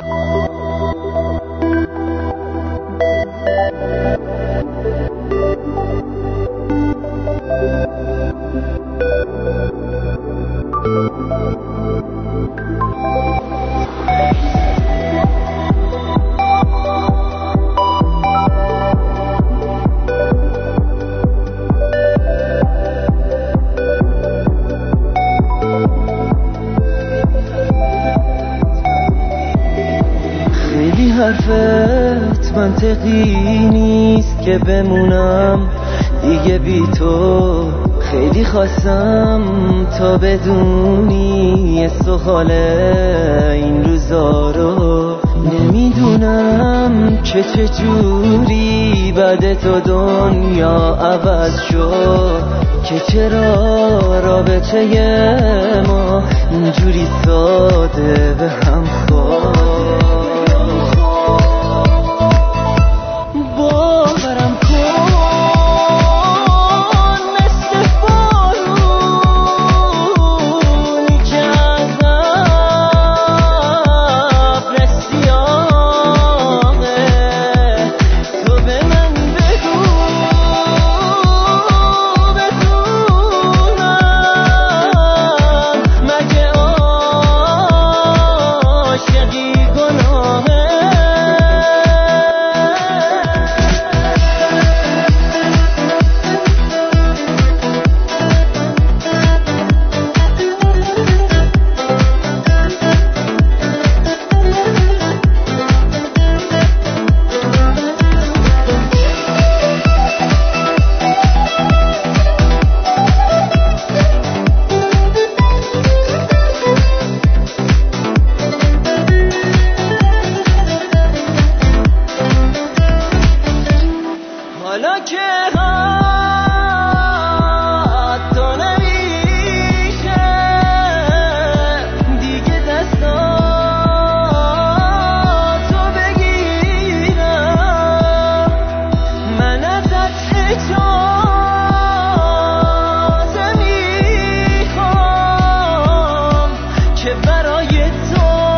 حرفت منطقی نیست که بمونم دیگه بی تو. خیلی خواستم تا بدونی سوال این روزا رو. نمیدونم که چجوری بعد تو دنیا عوض شد، که چرا رابطه ما اینجوری ساده به هم خورد. حالا که حتی نمیشه دیگه دستاتو بگیرم، من ازت اجازه میخوام که برای تو